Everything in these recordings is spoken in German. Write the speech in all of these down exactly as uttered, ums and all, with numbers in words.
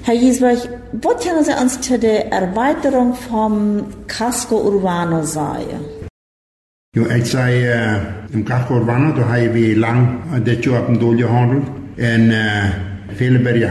Herr Giesbach, was können Sie uns zu der Erweiterung vom Casco Urbano sagen? Jo, ik zei, uh, in Casco Urbano, daar hebben we lang dit jaar op een doel gehandeld. En uh, vele bergen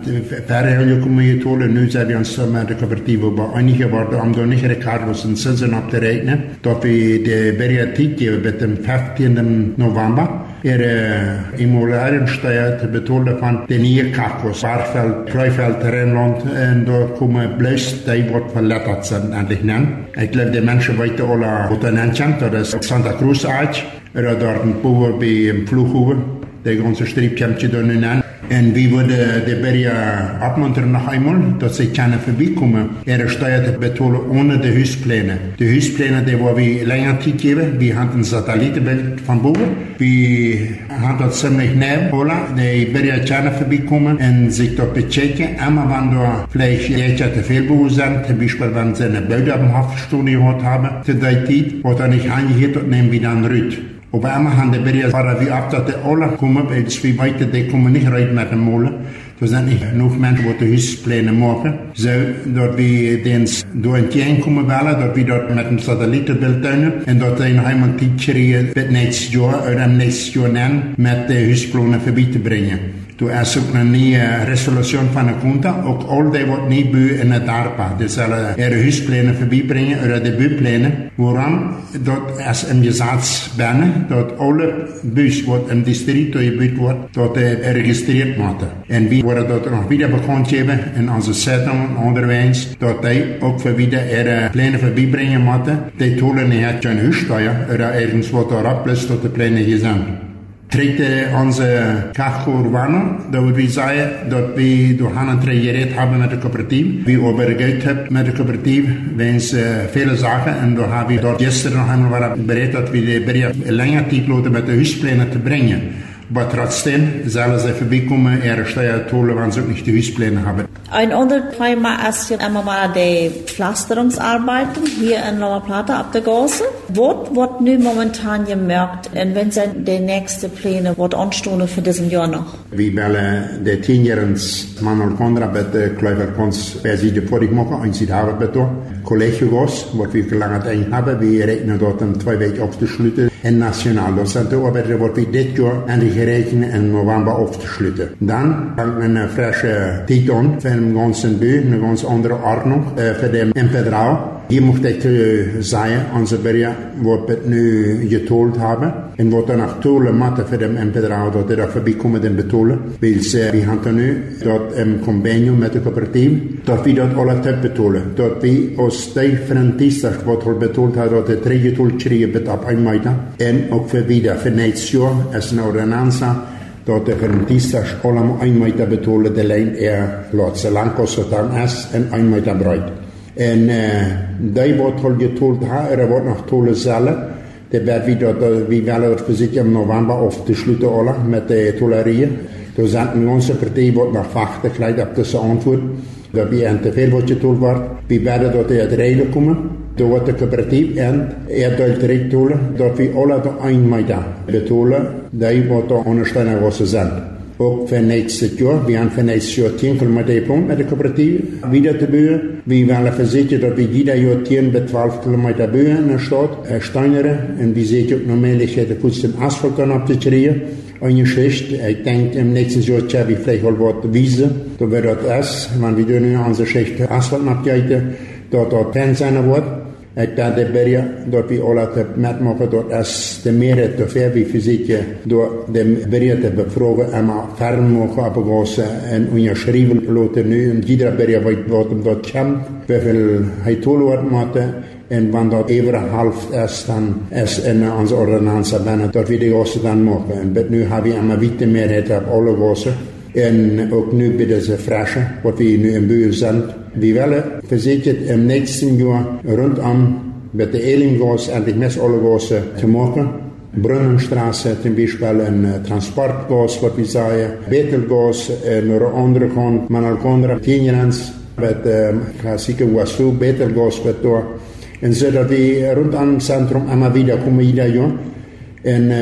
verder komen je tolen. Nu zijn we ons met de coöperatieve, maar einige worden om door niet Ricardo's en Sinsen op te rekenen. Dat we de bergen tijd geven met de vijftiende november. Er uh, Immobiliensteuer te betalen van de nieuwe Casco's. Barveld, Kruiveld, Rijnland. En daar komen blijst, die wordt verletterd zijn endlich nemen. Ik geloof de mensen weten alle wat er neemt. Dat is Santa Cruz uit. Er is daar een boer bij een vloeghoeven. Die onze streepje daar nu nemen. En wie willen de bergen opmunteren nog eenmaal, dat ze kunnen voorbijkomen. Er is steuer te betalen ohne de huispläne. De huispläne die waar we langer tijd geven. We hebben een satellietenbeeld van boven. We hebben dat ziemlich nauw. De bergen kunnen voorbijkomen en zich dat bechecken. En wanneer er vielleicht jeetje te veel boven zijn, zum Beispiel wenn ze een buiten op een halfstunde gehad hebben, te die tijd, wordt er niet aangegeven, dat nemen we dan uit. Op einmal haben die Berge waren wie ab, dass die alle kommen, weil es wie weiter, die kommen nicht rein mit dem Molen. Da sind nicht genug Menschen, die die Hauspläne machen. So, dort wie den da entgegenkommen wollen, dort wie dort mit dem Satellitenbild tun, und dort die noch einmal die kriegen, wird nächstes Jahr oder im nächsten Jahr nennen, mit den Hausplänen vorbeizubringen. Du hast ook een nieuwe resolutie van de Junta, ook al die wat niet bij in het DARPA. Die zullen ihre huisplannen voorbijbrengen, oder de buurplannen. Waarom? Dat is een gezag binnen, dat alle buis wat in district gebouwd wordt, dat die geregistreerd worden. En wie worden dat nog weer bekend geven in onze zettingen onderwijs, dat die ook voor wieder ihre plannen voorbijbrengen moeten. Die tolen niet geen huissteuer, oder ergens wat erop is, dat de plannen hier zijn. Trekt onze Casco Urbano, dat we zeggen dat we door een traject hebben met de coöperatief. We overgegeven hebben met de coöperatief, wens uh, vele zaken. En daar hebben we dort gisteren nog eenmaal bereid dat we de bergen langer tijd laten met de huisplannen te brengen. Maar trotzdem zullen ze voorbijkomen, er steuer tolen, wanneer ze ook niet de huisplannen hebben. Ein anderes Thema ist einmal mal die Pflasterungsarbeiten hier in La Plata ab der Gasse. Was wird nun momentan gemerkt und wenn sind die nächsten Pläne, was anstehen für diesen Jahr noch? Wir wollen die tienjähriges Manuel Condra bitte Kläufer Konz Perside vorig machen, ein Zeit haben bitte. Collegios, was wir gelangt ein haben, wir rechnen dort um zwei Wochen aufzuschließen in National. Das sind die Arbeiter, was wir dieses Jahr endlich rechnen in November aufzuschließen. Dann fangen eine frische Zeit an, für den ganzen Bau, eine ganz andere Ordnung äh, für den Empedrau. Hier möchte ich äh, sagen, unsere Berge, was wir nu getold haben, und was dann auch tolle Matte für den Empedrau, dass die da vorbeikommen, den betolen. Weil äh, wir haben nu dort im Convenio mit der Kooperative, dass wir dort alle Zeit betolen. Dass wir aus den Frentistas, was wir betolt haben, dass die drei getold kriegen, bitte ab ein Meter. Und auch für wieder, für nächstes Jahr, ist eine Ordnanza, dat de rentistas allemaal een meter betolen, de lijn er laat ze lang kosten dan is en een meter breed. En uh, die wordt al getold, er wordt nog tolle zellen. Dat werd weer dat we willen dat voorzichtig in november af te sluiten alle met de tollerieën. Er zijn een ganze partij wordt nog wachten, gelijk op deze antwoord. Dat we en te veel wordt getold wordt. We werden dat uit rijden komen. Er wordt de coöperatief en er duidt recht tolen dat we alle de een meter betolen. Die wordt de ondersteuning was zijn. Ook voor nächstes jaar, we hebben voor nächstes jaar tien kilometer gepland met de coöperatief. Wieder te bouwen. We willen verzekeren dat we ieder jaar tien bis twaalf kilometer bouwen in de stad. Steineren. En we zetten ook nog mogelijkheid de poetsen asfalt dan op te krijgen. Eine Schicht, ich denke, im nächsten Jahr haben wir vielleicht auch was Wiese. Da wird das ist, wenn wir dann in unsere Schicht Asphalt abgehen, dort dort Pen sein wird. Ich werde die Berge, dort wir alle mitmachen, dort ist die Mehrheit dafür, wie Physik, dort die Berge zu befragen, einmal fern machen, aber was in unser Schreiben lassen, nu, und jeder Berge weiß, was dort kommt, wie viel er toll wird machen. Und wenn das über halb ist, dann ist in unserer Ordnanz, dort wir die Gasse dann machen. Und nu haben wir immer weiter Mehrheit auf alle Gassen. Und auch nu bei dieser Frische, was wir nu im Büro sind. Wir wollen versichert im nächsten Jahr rundum mit der Elimgas endlich mehr alle Gassen zu machen. Brunnenstraße zum Beispiel ein Transportgas, was wir sagen, Betelgas, eine andere Kant, Manuel Condra, Tienjans, mit Klassiker Wasu, Betelgas wird da. Und so, dass wir rund am Zentrum immer wieder kommen, jeder Jahr. Und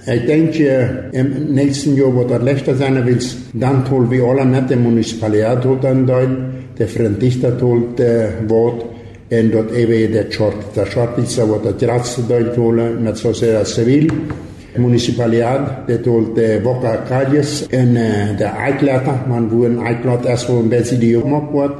Ik denk im nächsten Jahr wird das leichter sein, weil dann tun wir alle mit der Municipalität dann der Frentista tut Wort und dort eben der Schort. Der Schortpizza wird das Graz holen mit Sociedad Civil. Municipalität, der tut der Boca Calles und der Eiklater, man wo ein Eiklater erst wo ein bisschen die gemacht wird.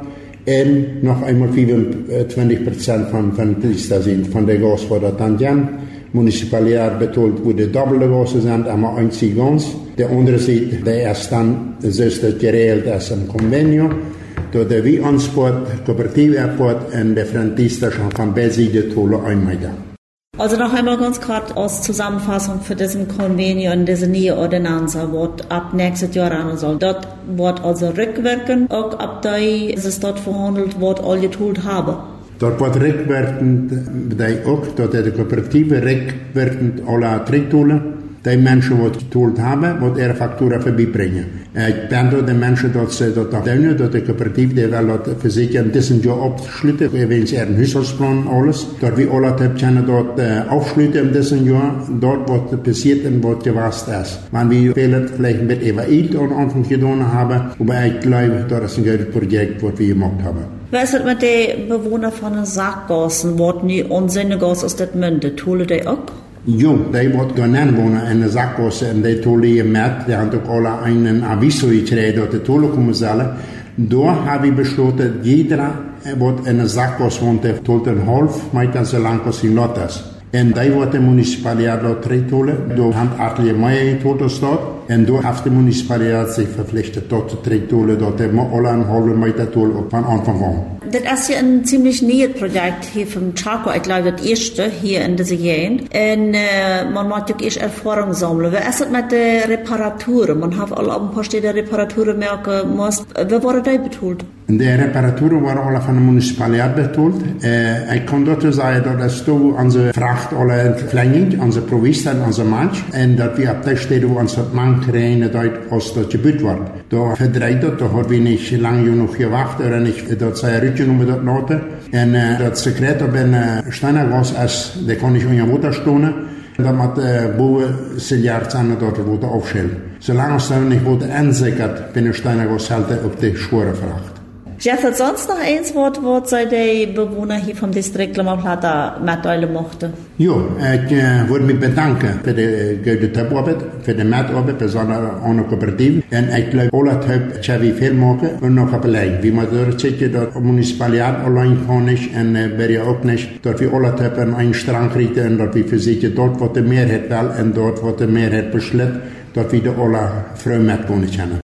Und noch einmal fünfundzwanzig Prozent von Frentista sind, von der Gas wird das dann gern. Municipalität betont, wo die doppelte Gassen sind, aber einzig ganz. Der andere Seite, der ist dann, so ist das geregelt als im Convenio. Da der Wie-Ansport, Kooperativ-Airport und der Frentista schon von beiden Seiten tolle einmal. Also noch einmal ganz kurz als Zusammenfassung für diesen Convenio und diese neue Ordonnanza, was ab nächstes Jahr ran soll. Dort wird also rückwirkend, auch ab da ist es dort verhandelt, was alle getut haben. Dort wird rückwirkend, auch, dort die Kooperative rückwirkend alle Tricktolen, die Menschen, die getult haben, die ihre Faktura vorbeibringen. Ich bin dort die Menschen, die dort auf der dort die Kooperative, die will dort für sich in diesem Jahr abschließen, wenn sie ihren Haushaltsplan alles. Dort wie alle können dort aufschließen in diesem Jahr, dort was passiert und was gewasst ist. Wenn wir vielleicht mit Eva-Eid am Anfang getan haben, aber ich glaube, das ist ein gutes Projekt, das wir gemacht haben. Was ist mit den Bewohnern von den Sackgassen, was nie unsinnige Gas aus der Münde, tun die auch? Ja, die wird gerne wohnen in der Sackgasse und die tun die mit, die haben auch alle einen Aviso gekriegt, dass die Tolle kommen sollen. Da habe ich beschlossen, jeder, der in der Sackgasse wohnt, der tut einen halb Meter so lang als in Lot ist. Und da wird die Municipalität dort drei Tolle, da haben alle mehr Tolle dort. Und da hat die Municipalität sich verpflichtet, dort drei Tolle, dort haben alle einen halben Meter Tolle von Anfang an. Das ist ja ein ziemlich neues Projekt hier vom Chaco, ich glaube das erste hier in dieser Gegend. Und äh, man muss ja erst Erfahrung sammeln. Wie ist es mit den Reparaturen? Man hat alle ein paar Städte Reparaturen merken muss. Wie wurde das betont? Die Reparaturen waren alle von der Municipalität betont. Äh, ich kann dazu sagen, dass da unsere Fracht alle verlängert, unsere Provisten, unsere Mensch, und dass wir ab der Stelle, wo unsere Mankräne dort aus der Gebiet wird. Da verdreht das, da hat wir nicht lange genug gewartet, oder nicht, dort sei Rütchen dort Note. Und äh, das Sekret auf den äh, Steinergas ist, der kann ich in der Mutter stehen. Da muss der Bauer Siljahr sein, dort wo er aufstellt. Solange es dann nicht wurde ansickert, bin ich Steinergas halt auf die schwere Fracht. Jeff, hat sonst noch eins Wort, was die Bewohner hier vom Distrikt Loma Plata mitteilen mochten? Ja, ich äh, würde mich bedanken für die gute Arbeit, für die Mitarbeit, besonders an der Kooperative. Und ich glaube, alle Typen, die wir viel machen, und noch allein. Wie man dort sieht, dass die Municipalität allein kann nicht, und äh, wäre auch nicht, dass wir alle Typen einen Strang kriegen, und dass wir für sich dort, wo die Mehrheit will, und dort, wo die Mehrheit beschließt, dass wir alle früh mitgehen können.